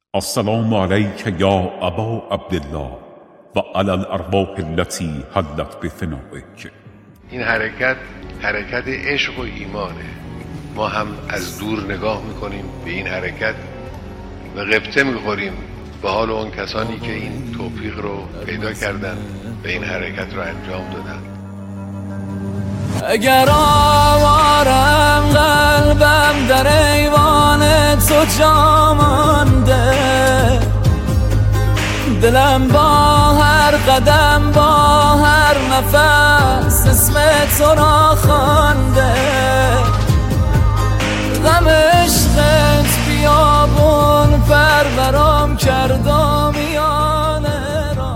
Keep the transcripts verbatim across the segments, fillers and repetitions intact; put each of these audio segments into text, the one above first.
السلام علیک یا ابا عبدالله و علی الارواح التي حلت بفنائک. این حرکت حرکت عشق و ایمانه. ما هم از دور نگاه میکنیم به این حرکت و غبطه میخوریم به حال اون کسانی که این توفیق رو پیدا کردن و این حرکت رو انجام دادن. اگر آوارم قلبم در ایوان تو جا مانده، دلم با هر قدم با هر نفس اسم تو را خوانده، غم عشقت بیابون پرورم کرد و میانه را.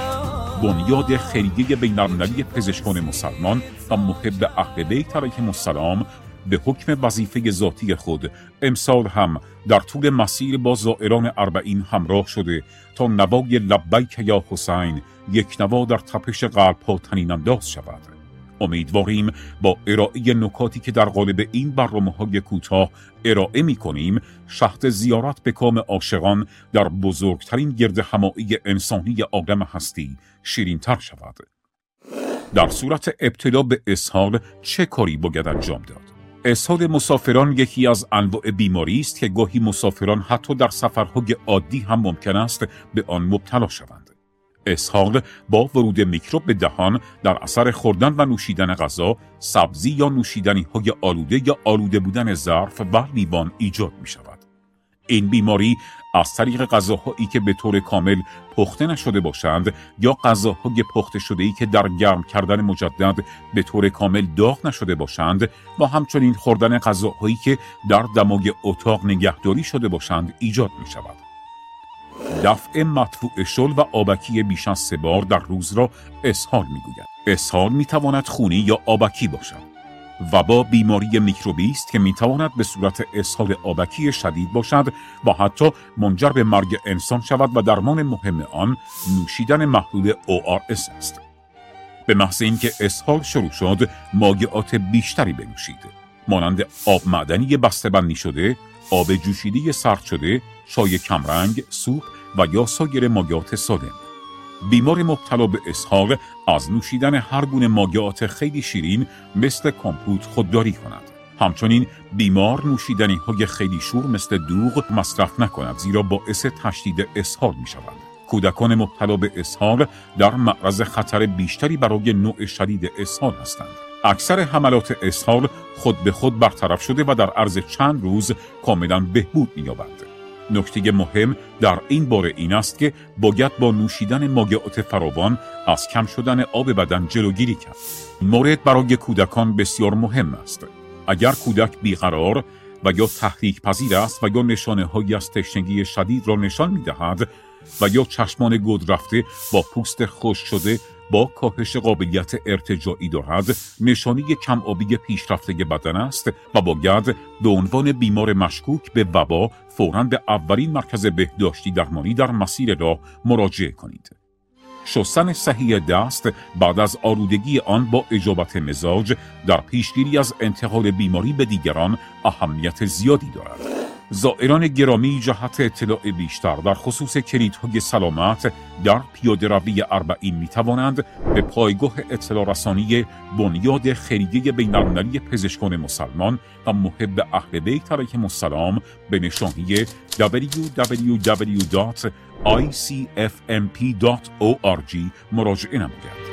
بنیاد خیریه بین‌المللی پزشکان مسلمان و محب اهل بیت علیهم السلام به حکم وظیفه ذاتی خود امسال هم در طول مسیر با زائران اربعین همراه شده تا نوای لبیک یا حسین یک نوا در تپش قلب‌ها طنین انداز شود. امیدواریم با ارائه نکاتی که در قالب این برنامه‌های کوتاه ارائه می‌کنیم شهد زیارت به کام عاشقان در بزرگترین گردهمایی انسانی عالم هستی شیرین‌تر شود. در صورت ابتلا به اسهال چه کاری باید انجام داد؟ اسهال مسافران یکی از انواع بیماری است که گاهی مسافران حتی در سفرهای عادی هم ممکن است به آن مبتلا شوند. اسهال با ورود میکروب به دهان در اثر خوردن و نوشیدن غذا، سبزی یا نوشیدنی های آلوده یا آلوده بودن ظرف و لیوان ایجاد می شود. این بیماری از طریق غذاهایی که به طور کامل پخته نشده باشند یا غذاهای پخته شده‌ای که در گرم کردن مجدد به طور کامل داغ نشده باشند و همچنین خوردن غذاهایی که در دمای اتاق نگهداری شده باشند ایجاد می شود. دفع مدفوع شل و آبکی بیش از سه بار در روز را اسهال می گوید. اسهال می تواند خونی یا آبکی باشد. وبا بیماری میکروبی است که می تواند به صورت اسهال آبکی شدید باشد و حتی منجر به مرگ انسان شود و درمان مهم آن نوشیدن محلول او آر اس است. به محض اینکه اسهال شروع شد مایعات بیشتری بنوشید، مانند آب معدنی بسته‌بندی شده، آب جوشیده سرد شده، چای کمرنگ، سوپ و یا سایر مایعات سالم. بیمار مبتلا به اسهال از نوشیدن هر گونه مایعات خیلی شیرین مثل کامپوت خودداری کند. همچنین بیمار نوشیدنی های خیلی شور مثل دوغ مصرف نکند، زیرا باعث تشدید اسهال می شود. کودکان مبتلا به اسهال در معرض خطر بیشتری برای نوع شدید اسهال هستند. اکثر حملات اسهال خود به خود برطرف شده و در عرض چند روز کاملا بهبود می‌یابند. نکته مهم در این باره این است که باید با نوشیدن مایعات فراوان از کم شدن آب بدن جلوگیری کرد. مورد برای کودکان بسیار مهم است. اگر کودک بیقرار و یا تحریک پذیر است و یا نشانه هایی از تشنگی شدید را نشان می دهد و یا چشمان گود رفته با پوست خشک شده با کاهش قابلیت ارتجاعی دارد، نشانی کم آبی پیشرفته بدن است و باید به عنوان بیمار مشکوک به وبا فوراً به اولین مرکز بهداشتی درمانی در مسیر راه مراجعه کنید. شستن صحیح دست بعد از آلودگی آن با اجابت مزاج در پیشگیری از انتقال بیماری به دیگران اهمیت زیادی دارد. زائران گرامی جهت اطلاع بیشتر در خصوص کلیدهای سلامت در پیاده‌روی اربعین می توانند به پایگاه اطلاع رسانی بنیاد خیریه بین‌المللی پزشکان مسلمان و محب اهل بیت علیهم السلام به نشانی دبلیو دبلیو دبلیو دات آی سی اف ام پی دات او آر جی مراجعه نمایند.